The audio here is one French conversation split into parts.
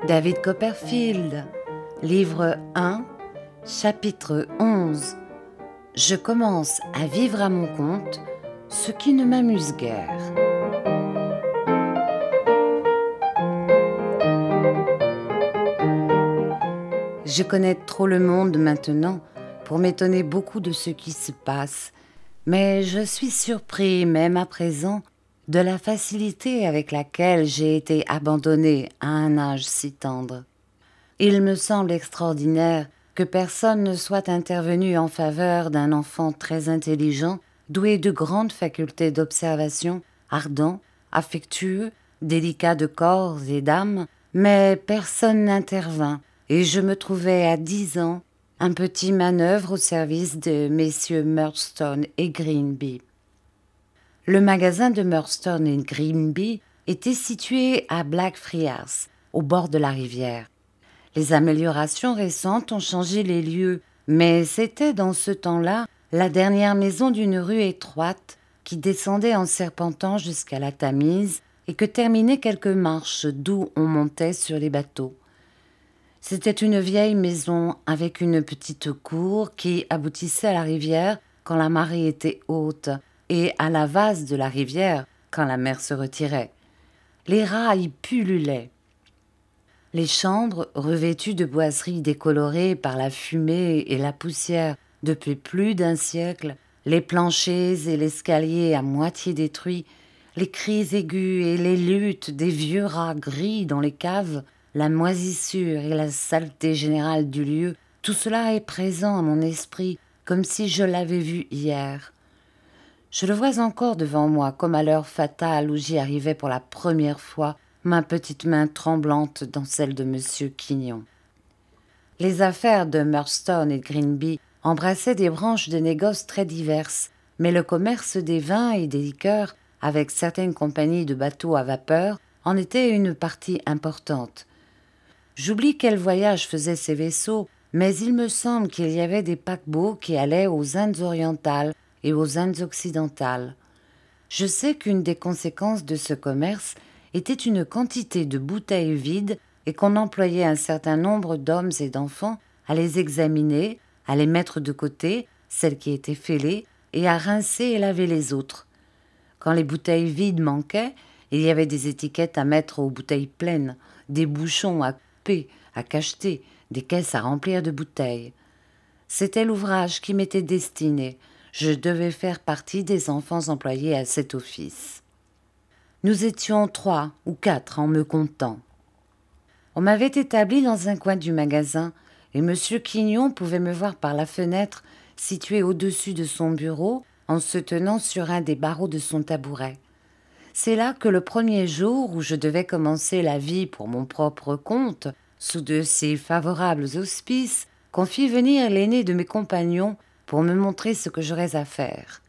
David Copperfield, livre 1, chapitre 11. Je commence à vivre à mon compte, ce qui ne m'amuse guère. Je connais trop le monde maintenant pour m'étonner beaucoup de ce qui se passe, mais je suis surpris, même à présent, de la facilité avec laquelle j'ai été abandonnée à un âge si tendre. Il me semble extraordinaire que personne ne soit intervenu en faveur d'un enfant très intelligent, doué de grandes facultés d'observation, ardent, affectueux, délicat de corps et d'âme, mais personne n'intervint, et je me trouvais à 10 ans un petit manœuvre au service de messieurs Murdstone et Grinby. Le magasin de Murdstone et Grinby était situé à Blackfriars, au bord de la rivière. Les améliorations récentes ont changé les lieux, mais c'était dans ce temps-là la dernière maison d'une rue étroite qui descendait en serpentant jusqu'à la Tamise et que terminaient quelques marches d'où on montait sur les bateaux. C'était une vieille maison avec une petite cour qui aboutissait à la rivière quand la marée était haute et à la vase de la rivière quand la mer se retirait. Les rats y pullulaient. Les chambres, revêtues de boiseries décolorées par la fumée et la poussière depuis plus d'un siècle, les planchers et l'escalier à moitié détruits, les cris aigus et les luttes des vieux rats gris dans les caves, la moisissure et la saleté générale du lieu, tout cela est présent à mon esprit comme si je l'avais vu hier. Je le vois encore devant moi comme à l'heure fatale où j'y arrivais pour la première fois, ma petite main tremblante dans celle de M. Quignon. Les affaires de Murdstone et Grinby embrassaient des branches de négoce très diverses, mais le commerce des vins et des liqueurs, avec certaines compagnies de bateaux à vapeur, en était une partie importante. J'oublie quel voyage faisaient ces vaisseaux, mais il me semble qu'il y avait des paquebots qui allaient aux Indes orientales et aux Indes occidentales. Je sais qu'une des conséquences de ce commerce était une quantité de bouteilles vides et qu'on employait un certain nombre d'hommes et d'enfants à les examiner, à les mettre de côté, celles qui étaient fêlées, et à rincer et laver les autres. Quand les bouteilles vides manquaient, il y avait des étiquettes à mettre aux bouteilles pleines, des bouchons à couper, à cacheter, des caisses à remplir de bouteilles. C'était l'ouvrage qui m'était destiné. Je devais faire partie des enfants employés à cet office. Nous étions 3 ou 4 en me comptant. On m'avait établi dans un coin du magasin et M. Quignon pouvait me voir par la fenêtre située au-dessus de son bureau en se tenant sur un des barreaux de son tabouret. C'est là que le premier jour où je devais commencer la vie pour mon propre compte, sous de si favorables auspices, qu'on fit venir l'aîné de mes compagnons pour me montrer ce que j'aurais à faire.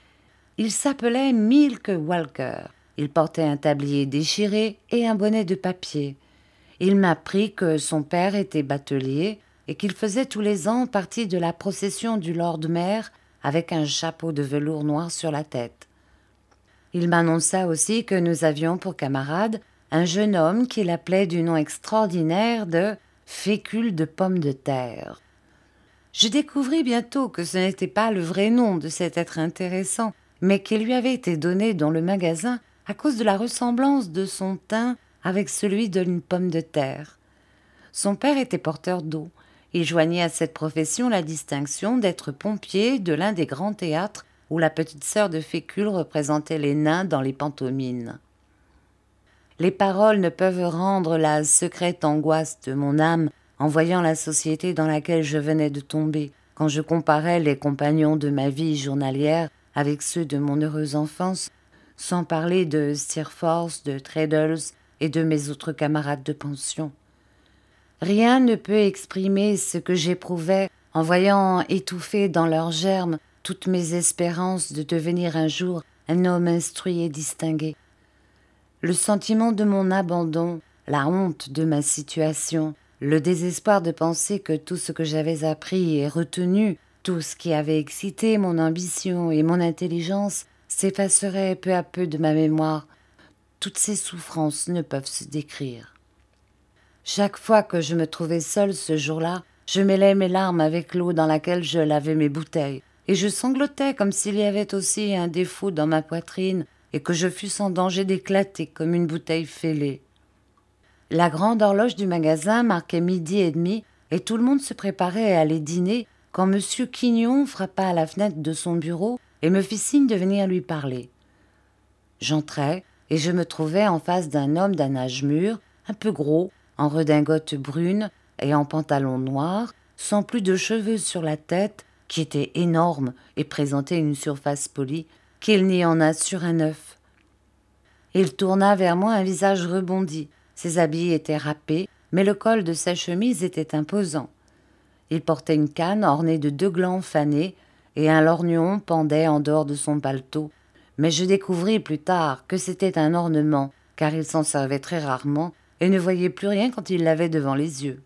Il s'appelait Milk Walker. Il portait un tablier déchiré et un bonnet de papier. Il m'apprit que son père était batelier et qu'il faisait tous les ans partie de la procession du Lord Mayor avec un chapeau de velours noir sur la tête. Il m'annonça aussi que nous avions pour camarade un jeune homme qu'il appelait du nom extraordinaire de fécule de pommes de terre. Je découvris bientôt que ce n'était pas le vrai nom de cet être intéressant, mais qu'il lui avait été donné dans le magasin à cause de la ressemblance de son teint avec celui d'une pomme de terre. Son père était porteur d'eau. Il joignait à cette profession la distinction d'être pompier de l'un des grands théâtres où la petite sœur de Fécule représentait les nains dans les pantomimes. Les paroles ne peuvent rendre la secrète angoisse de mon âme en voyant la société dans laquelle je venais de tomber, quand je comparais les compagnons de ma vie journalière avec ceux de mon heureuse enfance, sans parler de Steerforth, de Traddles et de mes autres camarades de pension. Rien ne peut exprimer ce que j'éprouvais en voyant étouffer dans leurs germes toutes mes espérances de devenir un jour un homme instruit et distingué. Le sentiment de mon abandon, la honte de ma situation, le désespoir de penser que tout ce que j'avais appris et retenu, tout ce qui avait excité mon ambition et mon intelligence, s'effacerait peu à peu de ma mémoire. Toutes ces souffrances ne peuvent se décrire. Chaque fois que je me trouvais seule ce jour-là, je mêlais mes larmes avec l'eau dans laquelle je lavais mes bouteilles, et je sanglotais comme s'il y avait aussi un défaut dans ma poitrine et que je fusse en danger d'éclater comme une bouteille fêlée. La grande horloge du magasin marquait 12h30 et tout le monde se préparait à aller dîner quand M. Quignon frappa à la fenêtre de son bureau et me fit signe de venir lui parler. J'entrai et je me trouvais en face d'un homme d'un âge mûr, un peu gros, en redingote brune et en pantalon noir, sans plus de cheveux sur la tête, qui était énorme et présentait une surface polie, qu'il n'y en a sur un œuf. Il tourna vers moi un visage rebondi. Ses habits étaient râpés, mais le col de sa chemise était imposant. Il portait une canne ornée de 2 glands fanés et un lorgnon pendait en dehors de son paletot. Mais je découvris plus tard que c'était un ornement, car il s'en servait très rarement et ne voyait plus rien quand il l'avait devant les yeux.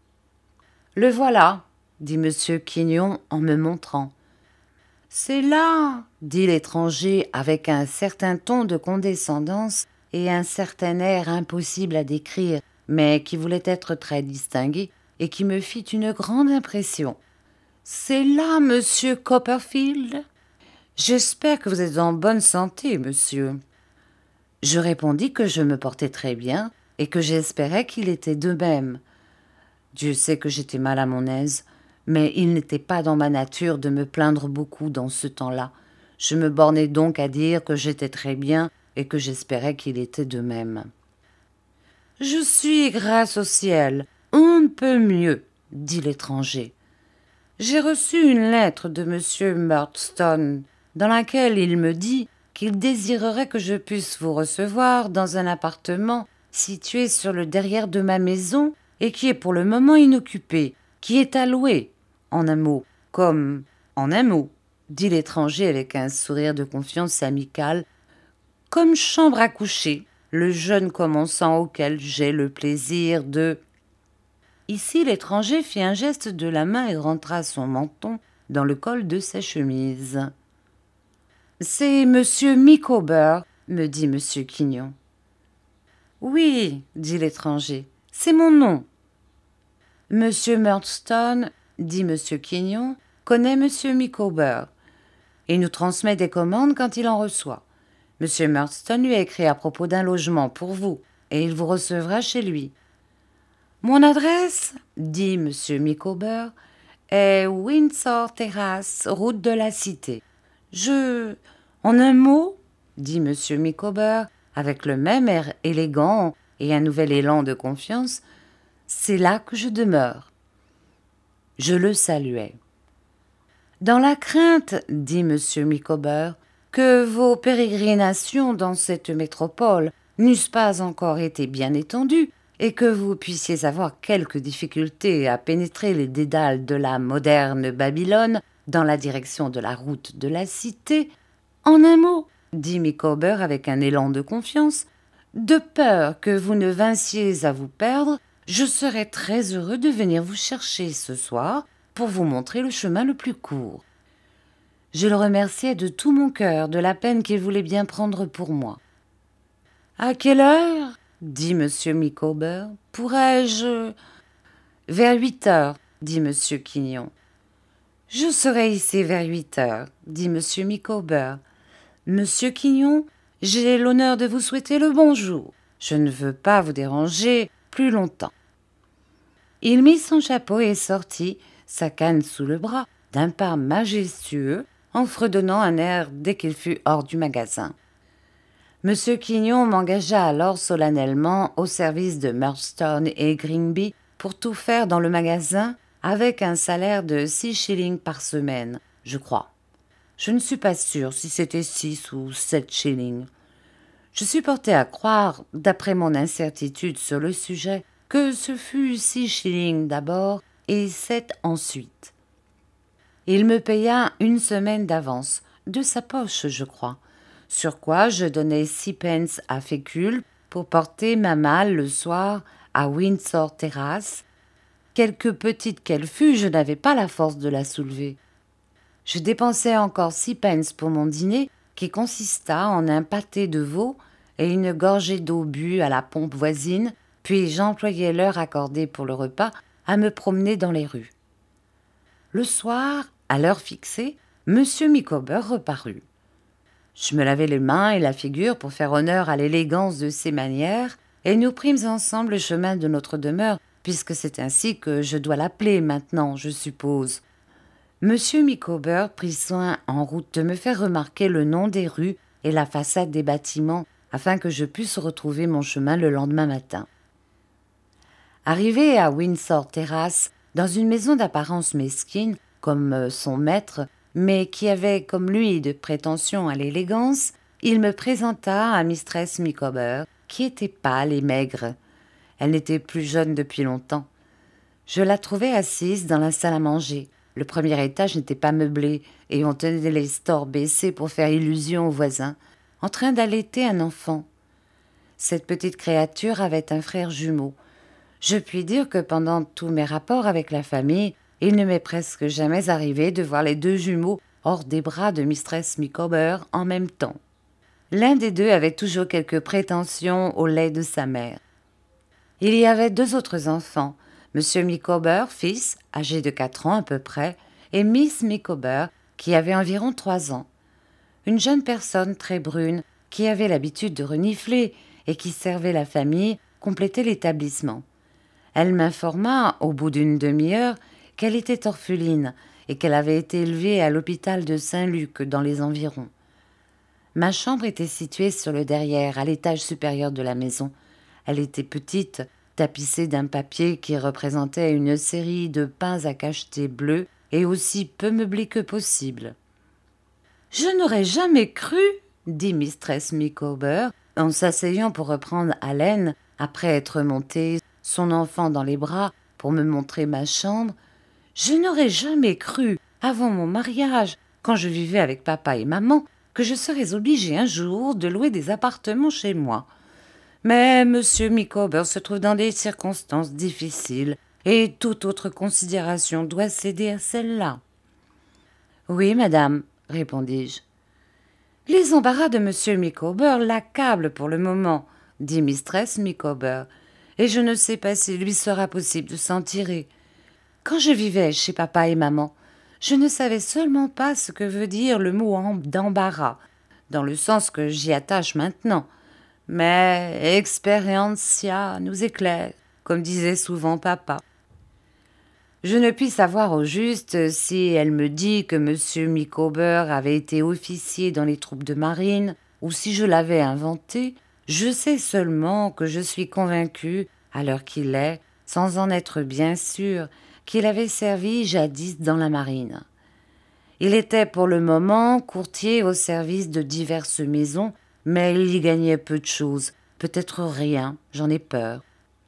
« Le voilà, » dit M. Quignon en me montrant. « C'est là, » dit l'étranger avec un certain ton de condescendance et un certain air impossible à décrire, mais qui voulait être très distingué et qui me fit une grande impression. « C'est là, monsieur Copperfield ? J'espère que vous êtes en bonne santé, monsieur. » Je répondis que je me portais très bien et que j'espérais qu'il était de même. Dieu sait que j'étais mal à mon aise, mais il n'était pas dans ma nature de me plaindre beaucoup dans ce temps-là. Je me bornai donc à dire que j'étais très bien et que j'espérais qu'il était de même. « Je suis, grâce au ciel, on ne peut mieux, » dit l'étranger. « J'ai reçu une lettre de M. Murdstone, dans laquelle il me dit qu'il désirerait que je puisse vous recevoir dans un appartement situé sur le derrière de ma maison et qui est pour le moment inoccupé, qui est à louer, en un mot, comme en un mot, dit l'étranger avec un sourire de confiance amicale, comme chambre à coucher, le jeune commençant auquel j'ai le plaisir de... Ici l'étranger fit un geste de la main et rentra son menton dans le col de sa chemise. « C'est monsieur Micawber, » me dit monsieur Quignon. « Oui, » dit l'étranger, « c'est mon nom. »« Monsieur Murdstone, » dit monsieur Quignon, « connaît monsieur Micawber. Il nous transmet des commandes quand il en reçoit. Monsieur Murdstone lui a écrit à propos d'un logement pour vous, et il vous recevra chez lui. »« Mon adresse, » dit monsieur Micawber, « est Windsor Terrace, route de la Cité. En un mot, » dit monsieur Micawber, avec le même air élégant et un nouvel élan de confiance, « c'est là que je demeure. » Je le saluai. « Dans la crainte, » dit monsieur Micawber, « que vos pérégrinations dans cette métropole n'eussent pas encore été bien étendues et que vous puissiez avoir quelques difficultés à pénétrer les dédales de la moderne Babylone dans la direction de la route de la Cité, en un mot, » dit Micawber avec un élan de confiance, « de peur que vous ne vinssiez à vous perdre, je serais très heureux de venir vous chercher ce soir pour vous montrer le chemin le plus court. » Je le remerciai de tout mon cœur de la peine qu'il voulait bien prendre pour moi. « À quelle heure, » dit M. Micawber, « pourrais-je... » « Vers 8h, » dit M. Quignon. « Je serai ici vers 8h, » dit M. Micawber. « Monsieur Quignon, j'ai l'honneur de vous souhaiter le bonjour. Je ne veux pas vous déranger plus longtemps. » Il mit son chapeau et sortit, sa canne sous le bras, d'un pas majestueux, en fredonnant un air dès qu'il fut hors du magasin. Monsieur Quignon m'engagea alors solennellement au service de Murdstone et Grinby pour tout faire dans le magasin avec un salaire de 6 shillings par semaine, je crois. Je ne suis pas sûre si c'était 6 ou 7 shillings. Je suis portée à croire, d'après mon incertitude sur le sujet, que ce fut 6 shillings d'abord et 7 ensuite. Il me paya 1 semaine d'avance, de sa poche, je crois, sur quoi je donnai 6 pence à fécule pour porter ma malle le soir à Windsor Terrace. Quelque petite qu'elle fût, je n'avais pas la force de la soulever. Je dépensai encore 6 pence pour mon dîner, qui consista en un pâté de veau et une gorgée d'eau bue à la pompe voisine, puis j'employais l'heure accordée pour le repas à me promener dans les rues. Le soir, à l'heure fixée, M. Micawber reparut. Je me lavai les mains et la figure pour faire honneur à l'élégance de ses manières, et nous prîmes ensemble le chemin de notre demeure, puisque c'est ainsi que je dois l'appeler maintenant, je suppose. M. Micawber prit soin en route de me faire remarquer le nom des rues et la façade des bâtiments, afin que je pusse retrouver mon chemin le lendemain matin. Arrivé à Windsor Terrace, dans une maison d'apparence mesquine, comme son maître, mais qui avait, comme lui, de prétention à l'élégance, il me présenta à Mistress Micawber, qui était pâle et maigre. Elle n'était plus jeune depuis longtemps. Je la trouvai assise dans la salle à manger. Le premier étage n'était pas meublé, et on tenait les stores baissés pour faire illusion aux voisins, en train d'allaiter un enfant. Cette petite créature avait un frère jumeau. Je puis dire que pendant tous mes rapports avec la famille, il ne m'est presque jamais arrivé de voir les deux jumeaux hors des bras de Mistress Micawber en même temps. L'un des deux avait toujours quelque prétention au lait de sa mère. Il y avait deux autres enfants, M. Micawber, fils, âgé de 4 ans à peu près, et Miss Micawber, qui avait environ 3 ans. Une jeune personne très brune, qui avait l'habitude de renifler et qui servait la famille, complétait l'établissement. Elle m'informa, au bout d'une demi-heure, qu'elle était orpheline et qu'elle avait été élevée à l'hôpital de Saint-Luc dans les environs. Ma chambre était située sur le derrière, à l'étage supérieur de la maison. Elle était petite, tapissée d'un papier qui représentait une série de pains à cacheter bleus et aussi peu meublée que possible. « Je n'aurais jamais cru, » dit Mistress Micawber, en s'asseyant pour reprendre haleine, après être montée, son enfant dans les bras, pour me montrer ma chambre, « je n'aurais jamais cru, avant mon mariage, quand je vivais avec papa et maman, que je serais obligée un jour de louer des appartements chez moi. Mais M. Micawber se trouve dans des circonstances difficiles, et toute autre considération doit céder à celle-là. »« Oui, madame, » répondis-je. « Les embarras de M. Micawber l'accablent pour le moment, » dit Mistress Micawber, « et je ne sais pas s'il lui sera possible de s'en tirer. Quand je vivais chez papa et maman, je ne savais seulement pas ce que veut dire le mot d'embarras, dans le sens que j'y attache maintenant. Mais expérientia nous éclaire, comme disait souvent papa. Je ne puis savoir au juste si elle me dit que M. Micawber avait été officier dans les troupes de marine, ou si je l'avais inventé. Je sais seulement que je suis convaincue, à l'heure qu'il est, sans en être bien sûre, qu'il avait servi jadis dans la marine. Il était pour le moment courtier au service de diverses maisons, mais il y gagnait peu de choses, peut-être rien, j'en ai peur.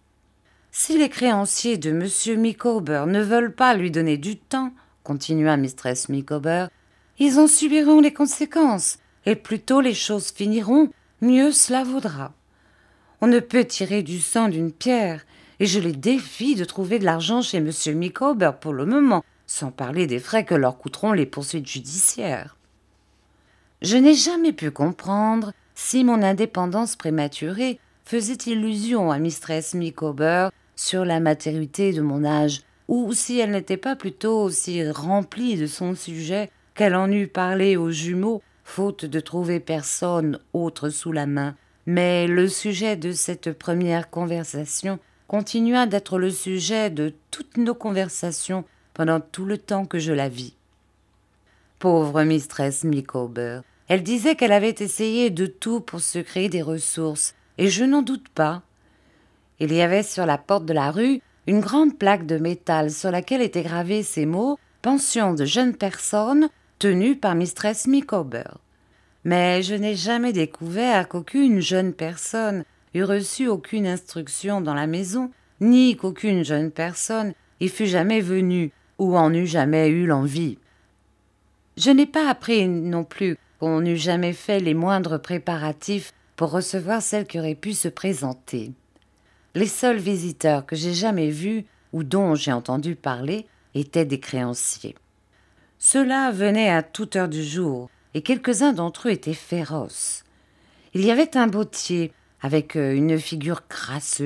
Si les créanciers de M. Micawber ne veulent pas lui donner du temps, continua Mistress Micawber, ils en subiront les conséquences, et plus tôt les choses finiront, mieux cela vaudra. On ne peut tirer du sang d'une pierre, et je les défie de trouver de l'argent chez M. Micawber pour le moment, sans parler des frais que leur coûteront les poursuites judiciaires. Je n'ai jamais pu comprendre si mon indépendance prématurée faisait illusion à Mistress Micawber sur la maturité de mon âge, ou si elle n'était pas plutôt aussi remplie de son sujet qu'elle en eût parlé aux jumeaux, faute de trouver personne autre sous la main. Mais le sujet de cette première conversation continua d'être le sujet de toutes nos conversations pendant tout le temps que je la vis. Pauvre Mistress Micawber, elle disait qu'elle avait essayé de tout pour se créer des ressources, et je n'en doute pas. Il y avait sur la porte de la rue une grande plaque de métal sur laquelle étaient gravés ces mots « Pension de jeunes personnes tenue par Mistress Micawber ». Mais je n'ai jamais découvert qu'aucune jeune personne eût reçu aucune instruction dans la maison, ni qu'aucune jeune personne y fût jamais venue ou en eût jamais eu l'envie. Je n'ai pas appris non plus qu'on n'eût jamais fait les moindres préparatifs pour recevoir celle qui aurait pu se présenter. Les seuls visiteurs que j'ai jamais vus ou dont j'ai entendu parler étaient des créanciers. Ceux-là venaient à toute heure du jour, et quelques-uns d'entre eux étaient féroces. Il y avait un bottier, avec une figure crasseuse,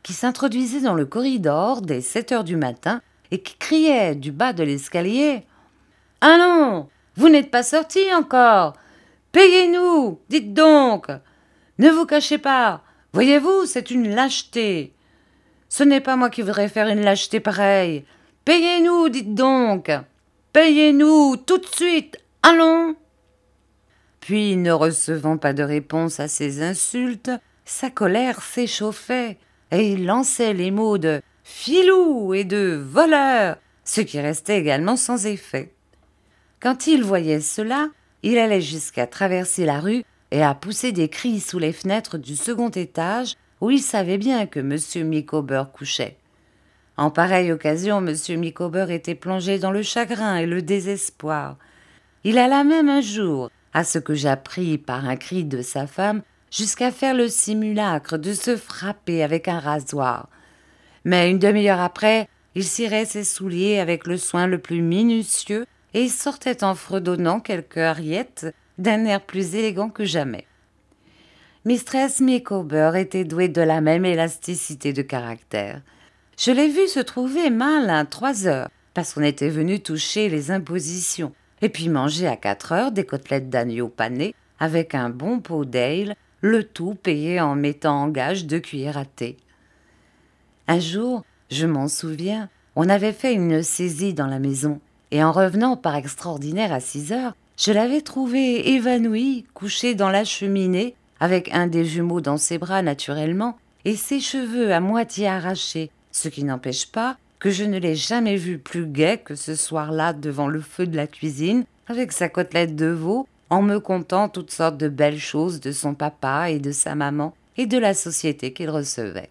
qui s'introduisait dans le corridor dès 7 heures du matin et qui criait du bas de l'escalier « Allons, vous n'êtes pas sortis encore. Payez-nous, dites donc. Ne vous cachez pas. Voyez-vous, c'est une lâcheté. Ce n'est pas moi qui voudrais faire une lâcheté pareille. Payez-nous, dites donc. Payez-nous tout de suite. Allons !» Puis, ne recevant pas de réponse à ces insultes, sa colère s'échauffait et il lançait les mots de « filou » et de « voleur », ce qui restait également sans effet. Quand il voyait cela, il allait jusqu'à traverser la rue et à pousser des cris sous les fenêtres du second étage où il savait bien que M. Micawber couchait. En pareille occasion, M. Micawber était plongé dans le chagrin et le désespoir. Il alla même un jour, à ce que j'appris par un cri de sa femme, jusqu'à faire le simulacre de se frapper avec un rasoir. Mais une demi-heure après, il cirait ses souliers avec le soin le plus minutieux et sortait en fredonnant quelques ariettes d'un air plus élégant que jamais. Mistress Micawber était douée de la même élasticité de caractère. Je l'ai vue se trouver mal à 3 heures, parce qu'on était venu toucher les impositions, et puis manger à 4 heures des côtelettes d'agneau panées avec un bon pot d'ale, le tout payé en mettant en gage 2 cuillères à thé. Un jour, je m'en souviens, on avait fait une saisie dans la maison, et en revenant par extraordinaire à 6 heures, je l'avais trouvé évanoui, couché dans la cheminée, avec un des jumeaux dans ses bras naturellement, et ses cheveux à moitié arrachés, ce qui n'empêche pas que je ne l'ai jamais vu plus gai que ce soir-là devant le feu de la cuisine, avec sa côtelette de veau, en me contant toutes sortes de belles choses de son papa et de sa maman, et de la société qu'il recevait.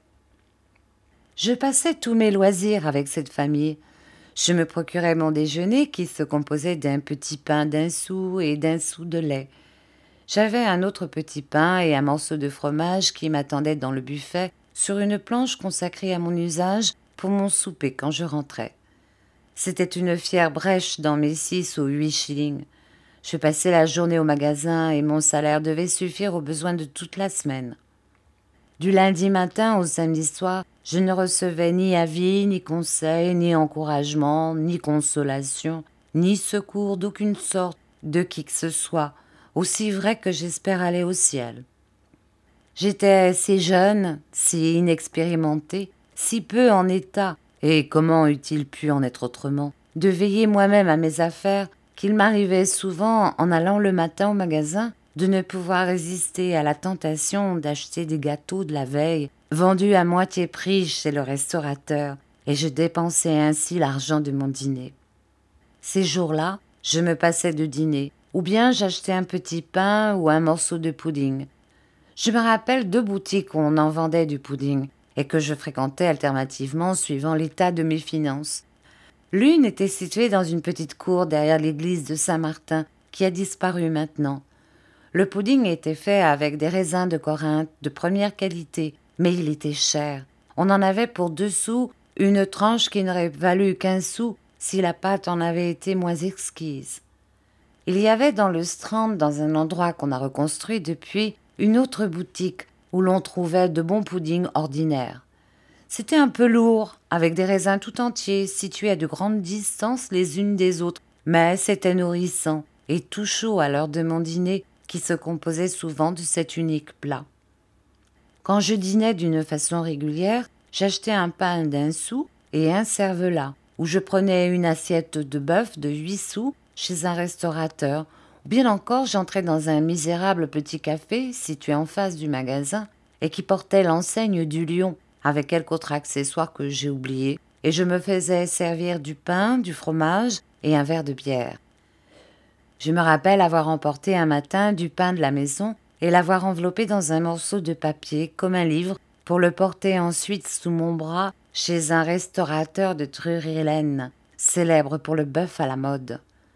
Je passais tous mes loisirs avec cette famille. Je me procurais mon déjeuner qui se composait d'un petit pain d'1 sou et d'1 sou de lait. J'avais un autre petit pain et un morceau de fromage qui m'attendaient dans le buffet sur une planche consacrée à mon usage pour mon souper quand je rentrais. C'était une fière brèche dans mes 6 ou 8 shillings. Je passais la journée au magasin et mon salaire devait suffire aux besoins de toute la semaine. Du lundi matin au samedi soir, je ne recevais ni avis, ni conseils, ni encouragement, ni consolation, ni secours d'aucune sorte de qui que ce soit, aussi vrai que j'espère aller au ciel. J'étais si jeune, si inexpérimentée, si peu en état, et comment eût-il pu en être autrement, de veiller moi-même à mes affaires, qu'il m'arrivait souvent, en allant le matin au magasin, de ne pouvoir résister à la tentation d'acheter des gâteaux de la veille, vendus à moitié prix chez le restaurateur, et je dépensais ainsi l'argent de mon dîner. Ces jours-là, je me passais de dîner, ou bien j'achetais un petit pain ou un morceau de pudding. Je me rappelle 2 boutiques où on en vendait du pudding, et que je fréquentais alternativement suivant l'état de mes finances. L'une était située dans une petite cour derrière l'église de Saint-Martin, qui a disparu maintenant. Le pudding était fait avec des raisins de Corinthe de première qualité, mais il était cher. On en avait pour 2 sous, une tranche qui n'aurait valu qu'1 sou si la pâte en avait été moins exquise. Il y avait dans le Strand, dans un endroit qu'on a reconstruit depuis, une autre boutique où l'on trouvait de bons puddings ordinaires. C'était un peu lourd, avec des raisins tout entiers, situés à de grandes distances les unes des autres, mais c'était nourrissant et tout chaud à l'heure de mon dîner, qui se composait souvent de cet unique plat. Quand je dînais d'une façon régulière, j'achetais un pain d'1 sou et un cervelas, ou je prenais une assiette de bœuf de 8 sous chez un restaurateur, ou bien encore j'entrais dans un misérable petit café situé en face du magasin et qui portait l'enseigne du Lion, avec quelque autre accessoire que j'ai oublié, et je me faisais servir du pain, du fromage et un verre de bière. Je me rappelle avoir emporté un matin du pain de la maison et l'avoir enveloppé dans un morceau de papier comme un livre pour le porter ensuite sous mon bras chez un restaurateur de Drury-Lane, célèbre pour le bœuf à la mode.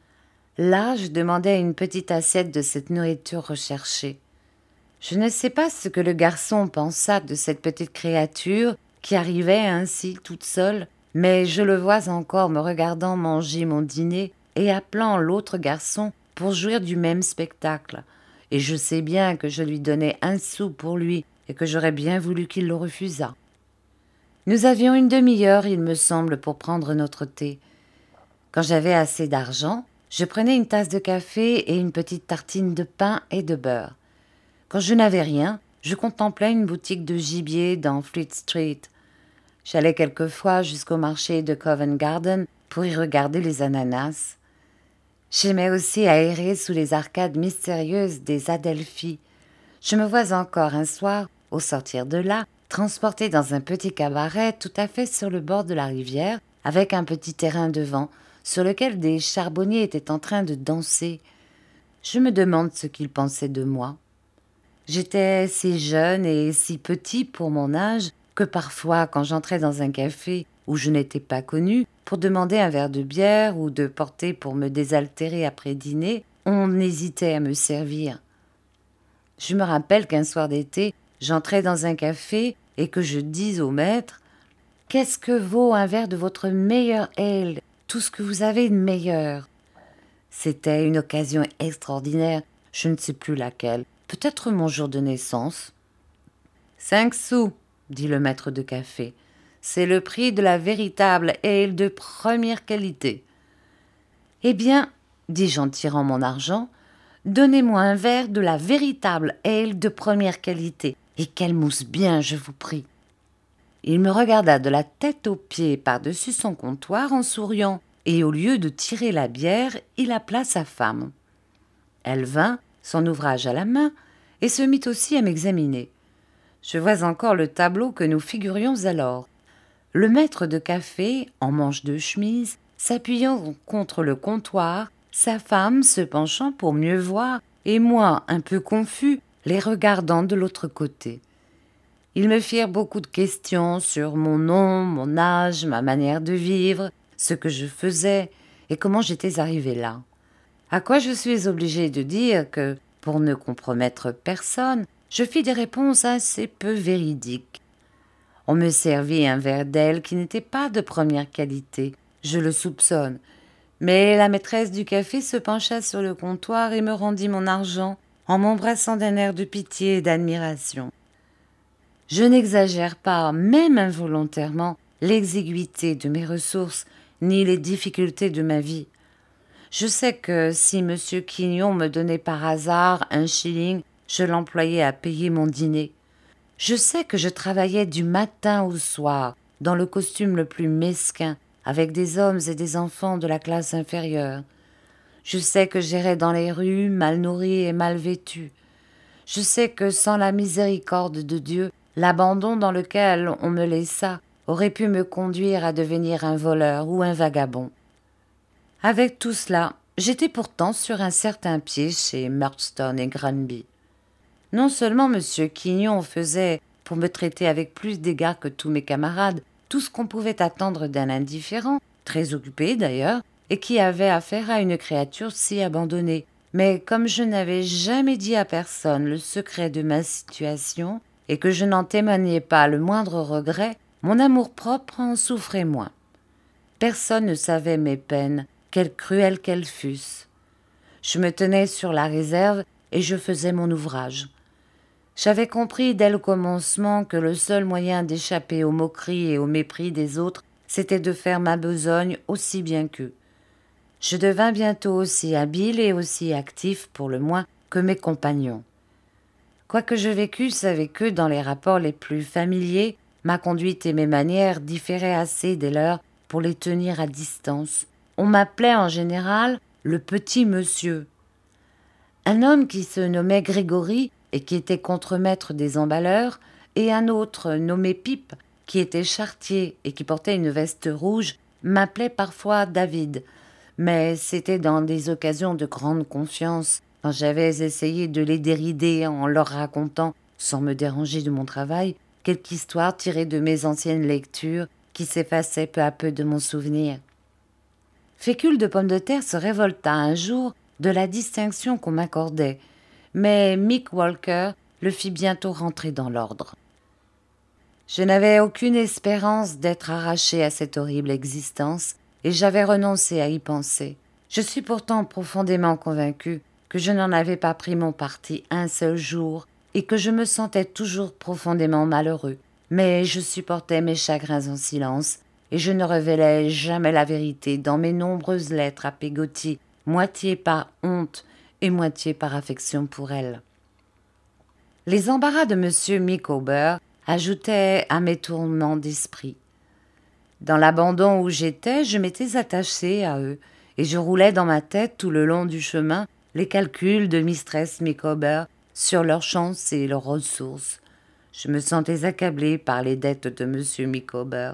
Là, je demandais une petite assiette de cette nourriture recherchée. Je ne sais pas ce que le garçon pensa de cette petite créature qui arrivait ainsi toute seule, mais je le vois encore me regardant manger mon dîner et appelant l'autre garçon pour jouir du même spectacle. Et je sais bien que je lui donnais 1 sou pour lui et que j'aurais bien voulu qu'il le refusât. Nous avions une demi-heure, il me semble, pour prendre notre thé. Quand j'avais assez d'argent, je prenais une tasse de café et une petite tartine de pain et de beurre. Quand je n'avais rien, je contemplais une boutique de gibier dans Fleet Street. J'allais quelquefois jusqu'au marché de Covent Garden pour y regarder les ananas. J'aimais aussi aérer sous les arcades mystérieuses des Adelphi. Je me vois encore un soir, au sortir de là, transportée dans un petit cabaret tout à fait sur le bord de la rivière, avec un petit terrain devant, sur lequel des charbonniers étaient en train de danser. Je me demande ce qu'ils pensaient de moi. J'étais si jeune et si petit pour mon âge que parfois, quand j'entrais dans un café où je n'étais pas connue, pour demander un verre de bière ou de porter pour me désaltérer après dîner, on hésitait à me servir. Je me rappelle qu'un soir d'été, j'entrais dans un café et que je dis au maître « Qu'est-ce que vaut un verre de votre meilleur ale, tout ce que vous avez de meilleur ?» C'était une occasion extraordinaire, je ne sais plus laquelle, peut-être mon jour de naissance. « 5 sous, dit le maître de café. C'est le prix de la véritable ale de première qualité. Eh bien, dis-je en tirant mon argent, donnez-moi un verre de la véritable ale de première qualité, et qu'elle mousse bien, je vous prie. Il me regarda de la tête aux pieds par-dessus son comptoir en souriant, et au lieu de tirer la bière, il appela sa femme. Elle vint, son ouvrage à la main, et se mit aussi à m'examiner. Je vois encore le tableau que nous figurions alors. Le maître de café, en manche de chemise, s'appuyant contre le comptoir, sa femme se penchant pour mieux voir, et moi, un peu confus, les regardant de l'autre côté. Ils me firent beaucoup de questions sur mon nom, mon âge, ma manière de vivre, ce que je faisais et comment j'étais arrivée là. À quoi je suis obligée de dire que, pour ne compromettre personne, je fis des réponses assez peu véridiques. On me servit un verre d'aile qui n'était pas de première qualité, je le soupçonne, mais la maîtresse du café se pencha sur le comptoir et me rendit mon argent en m'embrassant d'un air de pitié et d'admiration. Je n'exagère pas, même involontairement, l'exiguïté de mes ressources ni les difficultés de ma vie. Je sais que si M. Quignon me donnait par hasard un shilling, je l'employais à payer mon dîner. Je sais que je travaillais du matin au soir, dans le costume le plus mesquin, avec des hommes et des enfants de la classe inférieure. Je sais que j'errais dans les rues, mal nourrie et mal vêtue. Je sais que sans la miséricorde de Dieu, l'abandon dans lequel on me laissa aurait pu me conduire à devenir un voleur ou un vagabond. Avec tout cela, j'étais pourtant sur un certain pied chez Murdstone et Granby. Non seulement M. Quignon faisait, pour me traiter avec plus d'égard que tous mes camarades, tout ce qu'on pouvait attendre d'un indifférent, très occupé d'ailleurs, et qui avait affaire à une créature si abandonnée. Mais comme je n'avais jamais dit à personne le secret de ma situation, et que je n'en témoignais pas le moindre regret, mon amour-propre en souffrait moins. Personne ne savait mes peines, quelles cruelles qu'elles fussent. Je me tenais sur la réserve et je faisais mon ouvrage. J'avais compris dès le commencement que le seul moyen d'échapper aux moqueries et au mépris des autres, c'était de faire ma besogne aussi bien qu'eux. Je devins bientôt aussi habile et aussi actif, pour le moins, que mes compagnons. Quoique je vécusse avec eux dans les rapports les plus familiers, ma conduite et mes manières différaient assez des leurs pour les tenir à distance. On m'appelait en général le petit monsieur. Un homme qui se nommait Grégory et qui était contremaître des emballeurs, et un autre nommé Pipe, qui était charretier et qui portait une veste rouge, m'appelait parfois David, mais c'était dans des occasions de grande confiance, quand j'avais essayé de les dérider en leur racontant, sans me déranger de mon travail, quelque histoire tirée de mes anciennes lectures qui s'effaçait peu à peu de mon souvenir. Fécule de Pomme de Terre se révolta un jour de la distinction qu'on m'accordait, mais Mick Walker le fit bientôt rentrer dans l'ordre. Je n'avais aucune espérance d'être arraché à cette horrible existence, et j'avais renoncé à y penser. Je suis pourtant profondément convaincu que je n'en avais pas pris mon parti un seul jour, et que je me sentais toujours profondément malheureux, Mais je supportais mes chagrins en silence, et je ne révélais jamais la vérité dans mes nombreuses lettres à Peggotty, moitié par honte et moitié par affection pour elle. Les embarras de M. Micawber ajoutaient à mes tourments d'esprit. Dans l'abandon où j'étais, je m'étais attachée à eux, et je roulais dans ma tête tout le long du chemin les calculs de mistress Micawber sur leurs chances et leurs ressources. Je me sentais accablée par les dettes de M. Micawber.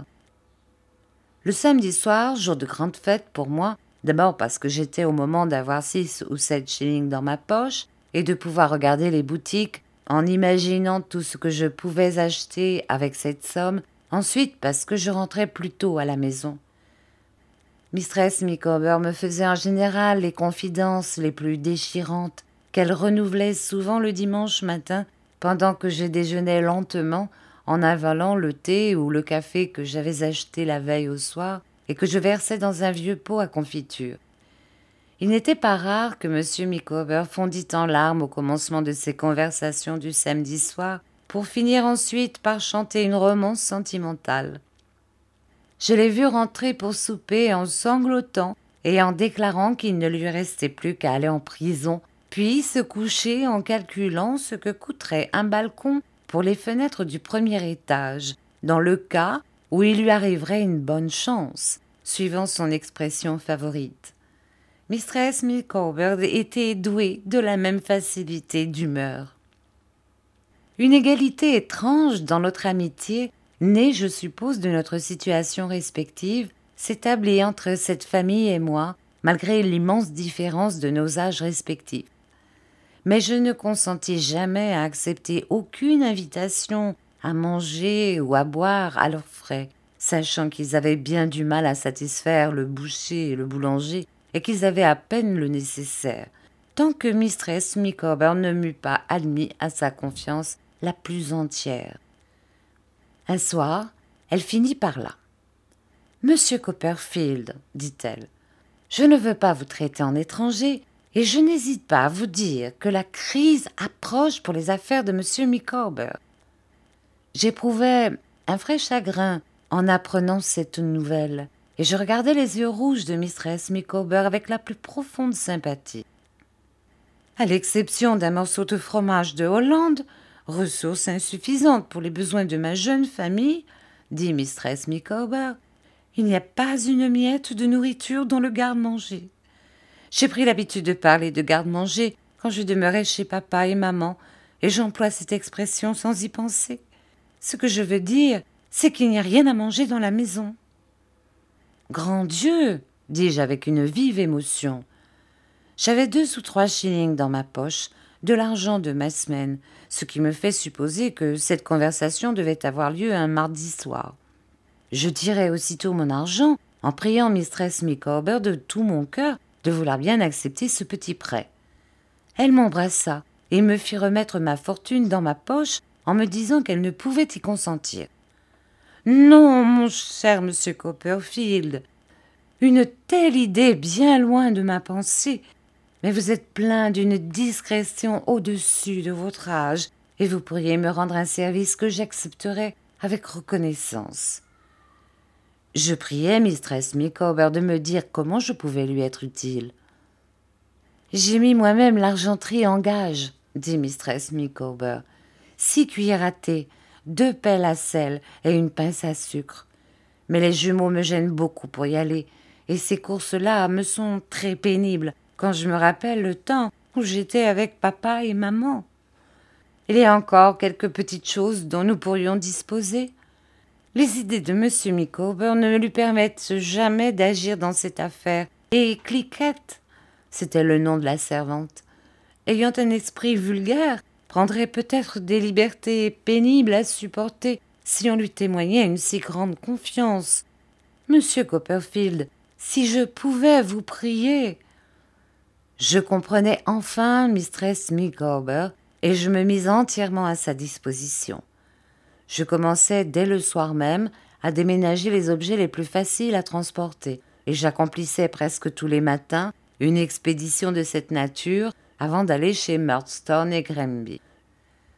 Le samedi soir, jour de grande fête pour moi, d'abord parce que j'étais au moment d'avoir 6 ou 7 shillings dans ma poche et de pouvoir regarder les boutiques en imaginant tout ce que je pouvais acheter avec cette somme, ensuite parce que je rentrais plus tôt à la maison. Mistress Micawber me faisait en général les confidences les plus déchirantes qu'elle renouvelait souvent le dimanche matin pendant que je déjeunais lentement en avalant le thé ou le café que j'avais acheté la veille au soir et que je versais dans un vieux pot à confiture. Il n'était pas rare que M. Micawber fondît en larmes au commencement de ses conversations du samedi soir pour finir ensuite par chanter une romance sentimentale. Je l'ai vu rentrer pour souper en sanglotant et en déclarant qu'il ne lui restait plus qu'à aller en prison, puis se coucher en calculant ce que coûterait un balcon pour les fenêtres du premier étage, dans le cas où il lui arriverait une bonne chance, suivant son expression favorite. Mistress Micawber était douée de la même facilité d'humeur. Une égalité étrange dans notre amitié, née, je suppose, de notre situation respective, s'établit entre cette famille et moi, malgré l'immense différence de nos âges respectifs. Mais je ne consentis jamais à accepter aucune invitation à manger ou à boire à leurs frais, sachant qu'ils avaient bien du mal à satisfaire le boucher et le boulanger, et qu'ils avaient à peine le nécessaire, tant que mistress Micawber ne m'eût pas admis à sa confiance la plus entière. Un soir, elle finit par là. « Monsieur Copperfield, dit-elle, je ne veux pas vous traiter en étranger, et je n'hésite pas à vous dire que la crise approche pour les affaires de M. Micawber. » J'éprouvais un vrai chagrin en apprenant cette nouvelle, et je regardais les yeux rouges de mistress Micawber avec la plus profonde sympathie. À l'exception d'un morceau de fromage de Hollande, ressource insuffisante pour les besoins de ma jeune famille, dit mistress Micawber, il n'y a pas une miette de nourriture dans le garde-manger. J'ai pris l'habitude de parler de garde-manger quand je demeurais chez papa et maman, et j'emploie cette expression sans y penser. Ce que je veux dire, c'est qu'il n'y a rien à manger dans la maison. Grand Dieu, dis-je avec une vive émotion. J'avais 2 ou 3 shillings dans ma poche, de l'argent de ma semaine, ce qui me fait supposer que cette conversation devait avoir lieu un mardi soir. Je tirai aussitôt mon argent en priant mistress Micawber de tout mon cœur de vouloir bien accepter ce petit prêt. Elle m'embrassa et me fit remettre ma fortune dans ma poche en me disant qu'elle ne pouvait y consentir. « Non, mon cher monsieur Copperfield, une telle idée bien loin de ma pensée, mais vous êtes plein d'une discrétion au-dessus de votre âge, et vous pourriez me rendre un service que j'accepterais avec reconnaissance. » Je priais mistress Micawber de me dire comment je pouvais lui être utile. « J'ai mis moi-même l'argenterie en gage, » dit mistress Micawber. « 6 cuillères à thé, 2 pelles à sel et une pince à sucre. Mais les jumeaux me gênent beaucoup pour y aller, et ces courses-là me sont très pénibles quand je me rappelle le temps où j'étais avec papa et maman. Il y a encore quelques petites choses dont nous pourrions disposer. Les idées de M. Micawber ne lui permettent jamais d'agir dans cette affaire, et Cliquette, c'était le nom de la servante, ayant un esprit vulgaire, prendrait peut-être des libertés pénibles à supporter si on lui témoignait une si grande confiance. Monsieur Copperfield, si je pouvais vous prier. » Je comprenais enfin mistress Micawber, et je me mis entièrement à sa disposition. Je commençais dès le soir même à déménager les objets les plus faciles à transporter, et j'accomplissais presque tous les matins une expédition de cette nature avant d'aller chez Murdstone et Granby.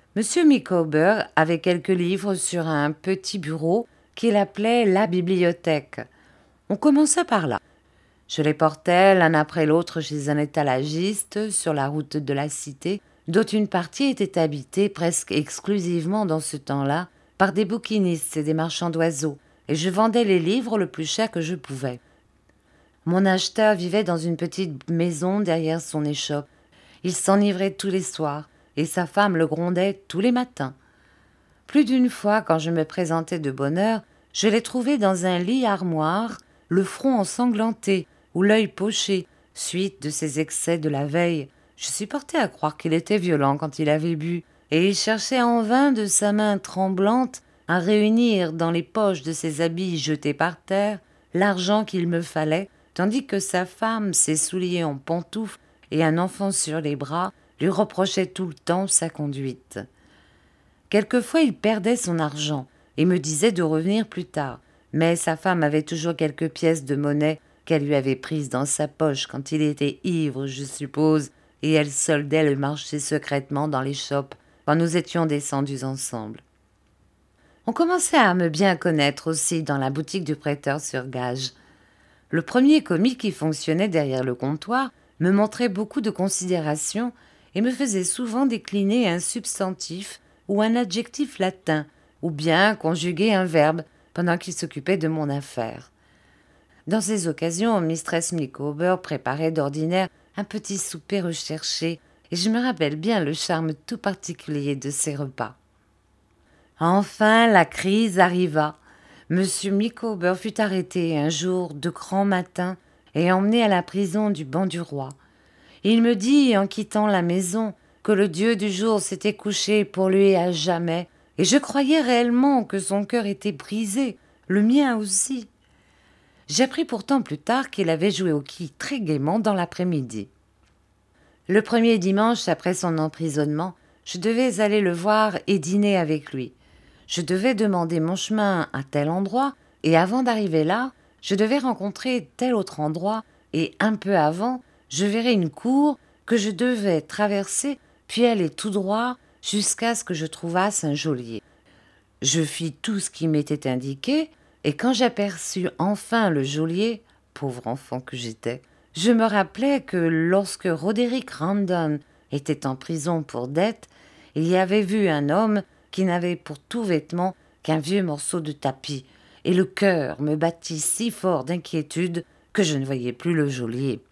Monsieur Micawber avait quelques livres sur un petit bureau qu'il appelait la bibliothèque. On commença par là. Je les portais l'un après l'autre chez un étalagiste sur la route de la cité, dont une partie était habitée presque exclusivement dans ce temps-là par des bouquinistes et des marchands d'oiseaux, et je vendais les livres le plus cher que je pouvais. Mon acheteur vivait dans une petite maison derrière son échoppe. Il s'enivrait tous les soirs, et sa femme le grondait tous les matins. Plus d'une fois, quand je me présentais de bonne heure, je l'ai trouvé dans un lit armoire, le front ensanglanté ou l'œil poché, suite de ses excès de la veille. Je suis portée à croire qu'il était violent quand il avait bu, et il cherchait en vain de sa main tremblante à réunir dans les poches de ses habits jetés par terre l'argent qu'il me fallait, tandis que sa femme, ses souliers en pantoufles et un enfant sur les bras, lui reprochaient tout le temps sa conduite. Quelquefois il perdait son argent et me disait de revenir plus tard, mais sa femme avait toujours quelques pièces de monnaie qu'elle lui avait prises dans sa poche quand il était ivre, je suppose, et elle soldait le marché secrètement dans les shops quand nous étions descendus ensemble. On commençait à me bien connaître aussi dans la boutique du prêteur sur gage. Le premier commis qui fonctionnait derrière le comptoir me montrait beaucoup de considération et me faisait souvent décliner un substantif ou un adjectif latin, ou bien conjuguer un verbe pendant qu'il s'occupait de mon affaire. Dans ces occasions, mistress Micawber préparait d'ordinaire un petit souper recherché, et je me rappelle bien le charme tout particulier de ces repas. Enfin, la crise arriva. Monsieur Micawber fut arrêté un jour de grand matin et emmené à la prison du banc du roi. Il me dit, en quittant la maison, que le dieu du jour s'était couché pour lui à jamais, et je croyais réellement que son cœur était brisé, le mien aussi. J'appris pourtant plus tard qu'il avait joué au quilles très gaiement dans l'après-midi. Le premier dimanche après son emprisonnement, je devais aller le voir et dîner avec lui. Je devais demander mon chemin à tel endroit, et avant d'arriver là, je devais rencontrer tel autre endroit, et un peu avant, je verrais une cour que je devais traverser, puis aller tout droit jusqu'à ce que je trouvasse un geôlier. Je fis tout ce qui m'était indiqué, et quand j'aperçus enfin le geôlier, pauvre enfant que j'étais, je me rappelai que lorsque Roderick Random était en prison pour dette, il y avait vu un homme qui n'avait pour tout vêtement qu'un vieux morceau de tapis, et le cœur me battit si fort d'inquiétude que je ne voyais plus le geôlier.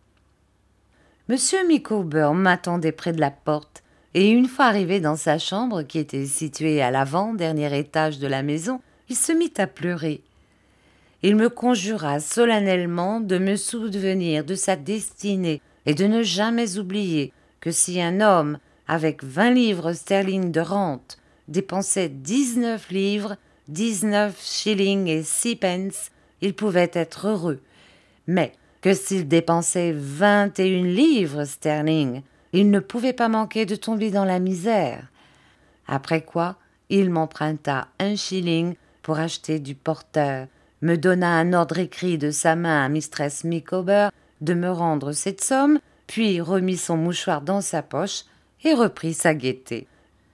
Monsieur Micawber m'attendait près de la porte, et une fois arrivé dans sa chambre, qui était située à l'avant-dernier étage de la maison, il se mit à pleurer. Il me conjura solennellement de me souvenir de sa destinée et de ne jamais oublier que si un homme, avec 20 livres sterling de rente, dépensait 19 livres, 19 shillings et 6 pence, il pouvait être heureux, mais que s'il dépensait 21 livres sterling, il ne pouvait pas manquer de tomber dans la misère. Après quoi, il m'emprunta 1 shilling pour acheter du porteur, me donna un ordre écrit de sa main à mistress Micawber de me rendre cette somme, puis remit son mouchoir dans sa poche et reprit sa gaieté.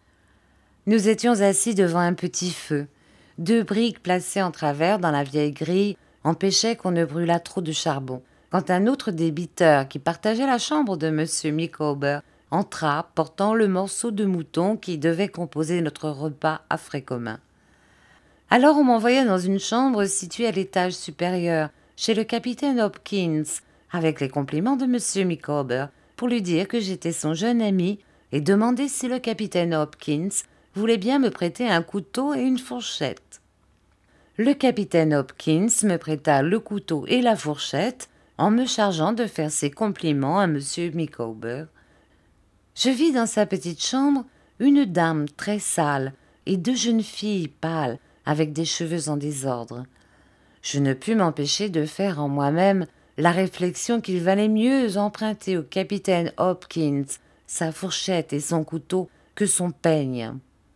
Nous étions assis devant un petit feu. 2 briques placées en travers dans la vieille grille empêchaient qu'on ne brûlât trop de charbon, quand un autre débiteur qui partageait la chambre de M. Micawber entra portant le morceau de mouton qui devait composer notre repas à frais communs. Alors on m'envoya dans une chambre située à l'étage supérieur, chez le capitaine Hopkins, avec les compliments de M. Micawber, pour lui dire que j'étais son jeune ami et demander si le capitaine Hopkins voulait bien me prêter un couteau et une fourchette. Le capitaine Hopkins me prêta le couteau et la fourchette en me chargeant de faire ses compliments à M. Micawber. Je vis dans sa petite chambre une dame très sale et 2 jeunes filles pâles avec des cheveux en désordre. Je ne pus m'empêcher de faire en moi-même la réflexion qu'il valait mieux emprunter au capitaine Hopkins sa fourchette et son couteau que son peigne.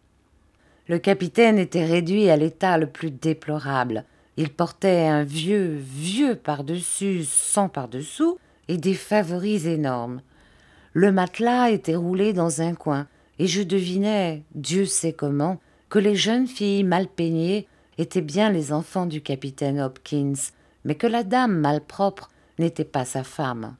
Le capitaine était réduit à l'état le plus déplorable. Il portait un vieux par-dessus sans par-dessous et des favoris énormes. Le matelas était roulé dans un coin et je devinais, Dieu sait comment, que les jeunes filles mal peignées étaient bien les enfants du capitaine Hopkins, mais que la dame malpropre n'était pas sa femme.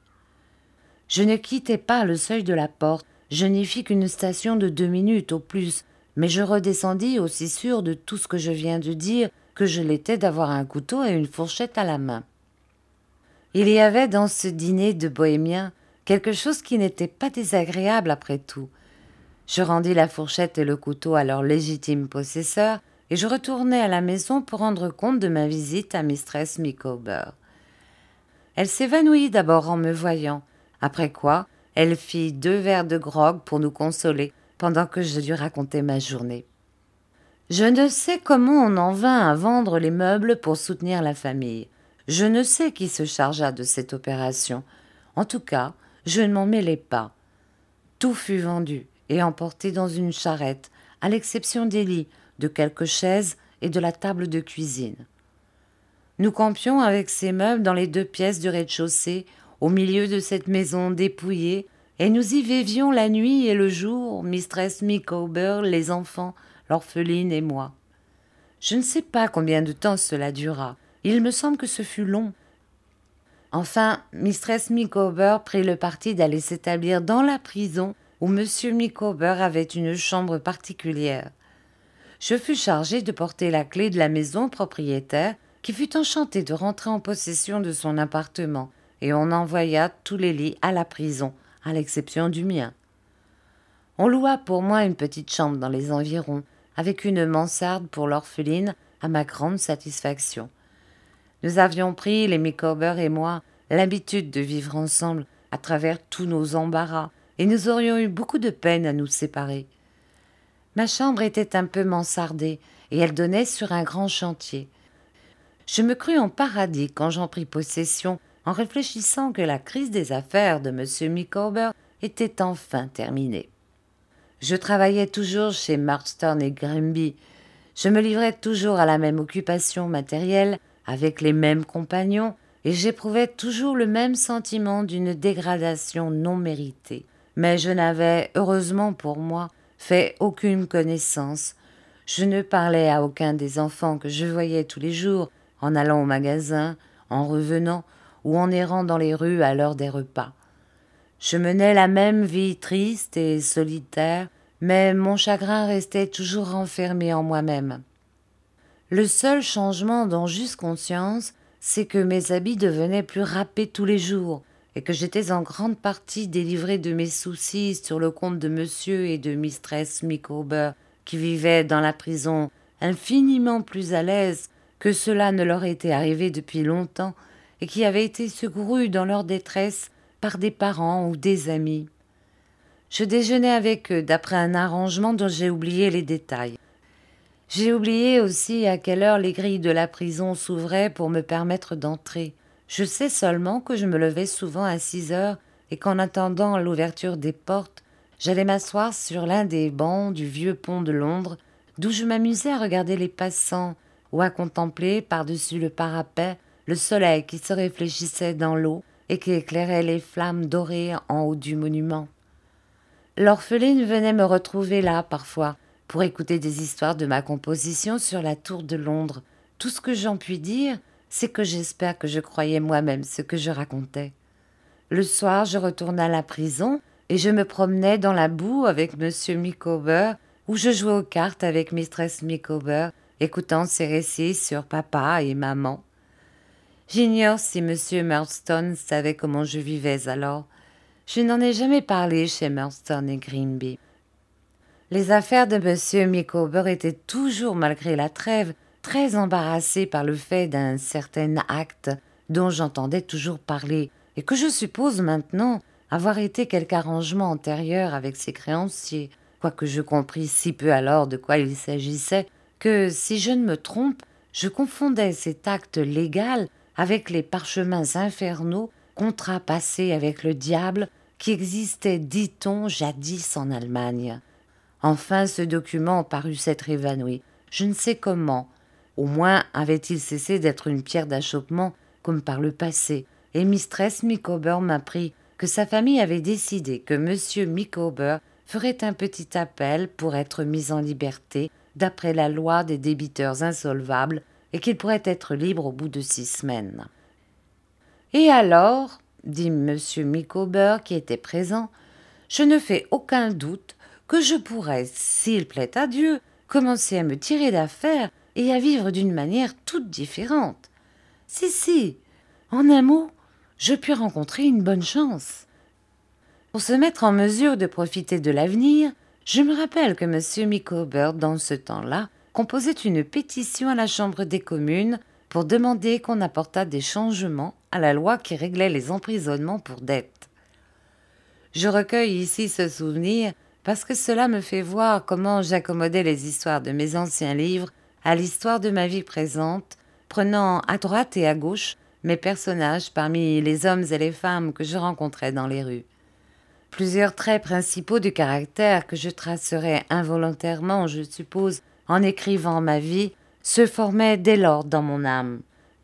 Je ne quittai pas le seuil de la porte, je n'y fis qu'une station de 2 minutes au plus, mais je redescendis aussi sûre de tout ce que je viens de dire que je l'étais d'avoir un couteau et une fourchette à la main. Il y avait dans ce dîner de bohémiens quelque chose qui n'était pas désagréable après tout. Je rendis la fourchette et le couteau à leur légitime possesseur, et je retournai à la maison pour rendre compte de ma visite à mistress Micawber. Elle s'évanouit d'abord en me voyant, après quoi elle fit 2 verres de grog pour nous consoler pendant que je lui racontais ma journée. Je ne sais comment on en vint à vendre les meubles pour soutenir la famille. Je ne sais qui se chargea de cette opération. En tout cas, je ne m'en mêlai pas. Tout fut vendu et emporté dans une charrette, à l'exception des lits, de quelques chaises et de la table de cuisine. Nous campions avec ces meubles dans les 2 pièces du rez-de-chaussée, au milieu de cette maison dépouillée, et nous y vivions la nuit et le jour, mistress Micawber, les enfants, l'orpheline et moi. Je ne sais pas combien de temps cela dura. Il me semble que ce fut long. Enfin, mistress Micawber prit le parti d'aller s'établir dans la prison où monsieur Micawber avait une chambre particulière. Je fus chargée de porter la clé de la maison au propriétaire, qui fut enchanté de rentrer en possession de son appartement, et on envoya tous les lits à la prison, à l'exception du mien. On loua pour moi une petite chambre dans les environs, avec une mansarde pour l'orpheline, à ma grande satisfaction. Nous avions pris, les Micawber et moi, l'habitude de vivre ensemble à travers tous nos embarras, et nous aurions eu beaucoup de peine à nous séparer. Ma chambre était un peu mansardée, et elle donnait sur un grand chantier. Je me crus en paradis quand j'en pris possession, en réfléchissant que la crise des affaires de M. Micawber était enfin terminée. Je travaillais toujours chez Murdstone et Grimby. Je me livrais toujours à la même occupation matérielle, avec les mêmes compagnons, et j'éprouvais toujours le même sentiment d'une dégradation non méritée. Mais je n'avais, heureusement pour moi, fait aucune connaissance. Je ne parlais à aucun des enfants que je voyais tous les jours, en allant au magasin, en revenant, ou en errant dans les rues à l'heure des repas. Je menais la même vie triste et solitaire, mais mon chagrin restait toujours renfermé en moi-même. Le seul changement dont j'eusse conscience, c'est que mes habits devenaient plus râpés tous les jours, et que j'étais en grande partie délivrée de mes soucis sur le compte de monsieur et de mistress Micawber, qui vivaient dans la prison infiniment plus à l'aise que cela ne leur était arrivé depuis longtemps, et qui avaient été secourus dans leur détresse par des parents ou des amis. Je déjeunais avec eux d'après un arrangement dont j'ai oublié les détails. J'ai oublié aussi à quelle heure les grilles de la prison s'ouvraient pour me permettre d'entrer. Je sais seulement que je me levais souvent à 6 heures et qu'en attendant l'ouverture des portes, j'allais m'asseoir sur l'un des bancs du vieux pont de Londres, d'où je m'amusais à regarder les passants ou à contempler par-dessus le parapet le soleil qui se réfléchissait dans l'eau et qui éclairait les flammes dorées en haut du monument. L'orpheline venait me retrouver là parfois pour écouter des histoires de ma composition sur la tour de Londres. Tout ce que j'en puis dire, c'est que j'espère que je croyais moi-même ce que je racontais. Le soir, je retournais à la prison et je me promenais dans la boue avec monsieur Micawber, où je jouais aux cartes avec mistress Micawber, écoutant ses récits sur papa et maman. J'ignore si monsieur Murdstone savait comment je vivais alors. Je n'en ai jamais parlé chez Murdstone et Grimby. Les affaires de monsieur Micawber étaient toujours, malgré la trêve, très embarrassées par le fait d'un certain acte dont j'entendais toujours parler, et que je suppose maintenant avoir été quelque arrangement antérieur avec ses créanciers, quoique je compris si peu alors de quoi il s'agissait, que, si je ne me trompe, je confondais cet acte légal avec les parchemins infernaux, contrats passés avec le diable, qui existaient, dit-on, jadis en Allemagne. Enfin, ce document parut s'être évanoui. Je ne sais comment. Au moins avait-il cessé d'être une pierre d'achoppement, comme par le passé, et mistress Micawber m'apprit que sa famille avait décidé que monsieur Micawber ferait un petit appel pour être mis en liberté d'après la loi des débiteurs insolvables et qu'il pourrait être libre au bout de 6 semaines. « Et alors, dit M. Micawber qui était présent, je ne fais aucun doute que je pourrais, s'il plaît à Dieu, commencer à me tirer d'affaire et à vivre d'une manière toute différente. Si, en un mot, je puis rencontrer une bonne chance. Pour se mettre en mesure de profiter de l'avenir, je me rappelle que M. Micawber, dans ce temps-là, composait une pétition à la Chambre des communes pour demander qu'on apportât des changements à la loi qui réglait les emprisonnements pour dette. Je recueille ici ce souvenir parce que cela me fait voir comment j'accommodais les histoires de mes anciens livres à l'histoire de ma vie présente, prenant à droite et à gauche mes personnages parmi les hommes et les femmes que je rencontrais dans les rues. Plusieurs traits principaux du caractère que je tracerais involontairement, je suppose, en écrivant ma vie, se formaient dès lors dans mon âme.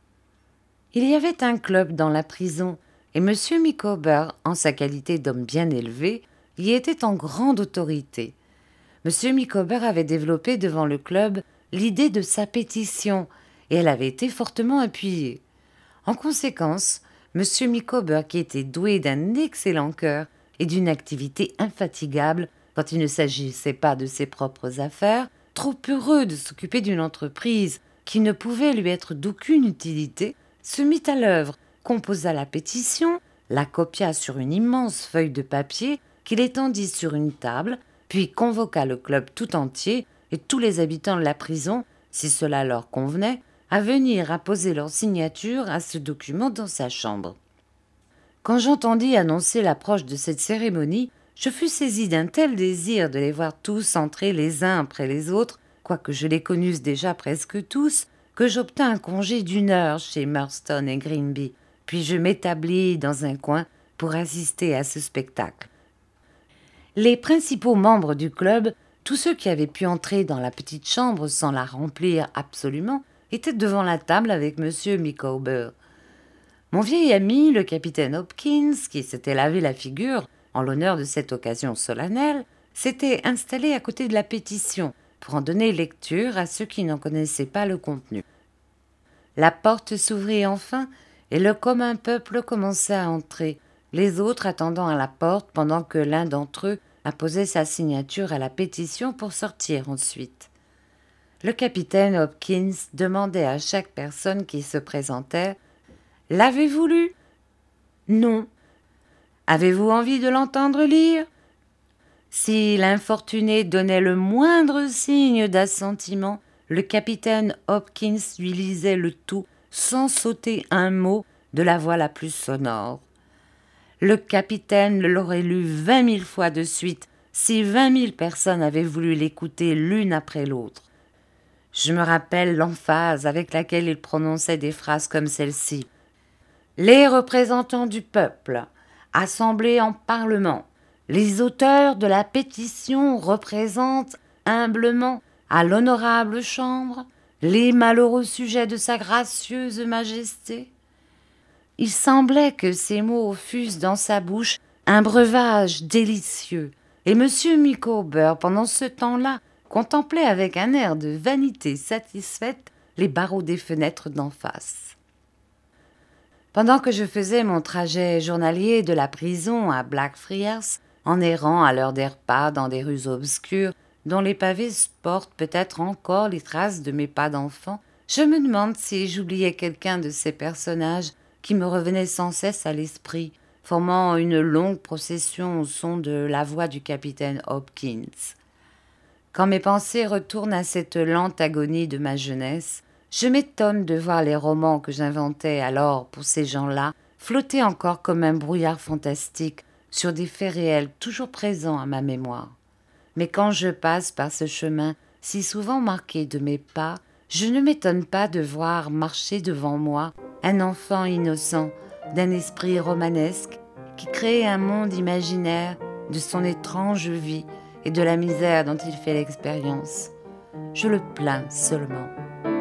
Il y avait un club dans la prison, et M. Micawber, en sa qualité d'homme bien élevé, y était en grande autorité. M. Micawber avait développé devant le club l'idée de sa pétition, et elle avait été fortement appuyée. En conséquence, M. Micawber, qui était doué d'un excellent cœur et d'une activité infatigable quand il ne s'agissait pas de ses propres affaires, trop heureux de s'occuper d'une entreprise qui ne pouvait lui être d'aucune utilité, se mit à l'œuvre, composa la pétition, la copia sur une immense feuille de papier qu'il étendit sur une table, puis convoqua le club tout entier et tous les habitants de la prison, si cela leur convenait, à venir apposer leur signature à ce document dans sa chambre. Quand j'entendis annoncer l'approche de cette cérémonie, je fus saisi d'un tel désir de les voir tous entrer les uns après les autres, quoique je les connusse déjà presque tous, que j'obtins un congé d'1 heure chez Murdstone et Grinby, puis je m'établis dans un coin pour assister à ce spectacle. Les principaux membres du club, tous ceux qui avaient pu entrer dans la petite chambre sans la remplir absolument, étaient devant la table avec M. Micawber. Mon vieil ami, le capitaine Hopkins, qui s'était lavé la figure en l'honneur de cette occasion solennelle, s'était installé à côté de la pétition pour en donner lecture à ceux qui n'en connaissaient pas le contenu. La porte s'ouvrit enfin et le commun peuple commença à entrer, les autres attendant à la porte pendant que l'un d'entre eux apposait sa signature à la pétition pour sortir ensuite. Le capitaine Hopkins demandait à chaque personne qui se présentait « L'avez-vous lu ?»« Non. »« Avez-vous envie de l'entendre lire ?» Si l'infortuné donnait le moindre signe d'assentiment, le capitaine Hopkins lui lisait le tout sans sauter un mot de la voix la plus sonore. Le capitaine l'aurait lu 20 000 fois de suite si 20 000 personnes avaient voulu l'écouter l'une après l'autre. Je me rappelle l'emphase avec laquelle il prononçait des phrases comme celle-ci. « Les représentants du peuple, assemblés en parlement, les auteurs de la pétition représentent humblement à l'honorable chambre les malheureux sujets de sa gracieuse majesté. » Il semblait que ces mots fussent dans sa bouche un breuvage délicieux, et M. Micawber, pendant ce temps-là, contemplait avec un air de vanité satisfaite les barreaux des fenêtres d'en face. Pendant que je faisais mon trajet journalier de la prison à Blackfriars, en errant à l'heure des repas dans des rues obscures dont les pavés portent peut-être encore les traces de mes pas d'enfant, je me demande si j'oubliais quelqu'un de ces personnages qui me revenaient sans cesse à l'esprit, formant une longue procession au son de la voix du capitaine Hopkins. Quand mes pensées retournent à cette lente agonie de ma jeunesse, je m'étonne de voir les romans que j'inventais alors pour ces gens-là flotter encore comme un brouillard fantastique sur des faits réels toujours présents à ma mémoire. Mais quand je passe par ce chemin si souvent marqué de mes pas, je ne m'étonne pas de voir marcher devant moi un enfant innocent d'un esprit romanesque qui crée un monde imaginaire de son étrange vie et de la misère dont il fait l'expérience. Je le plains seulement.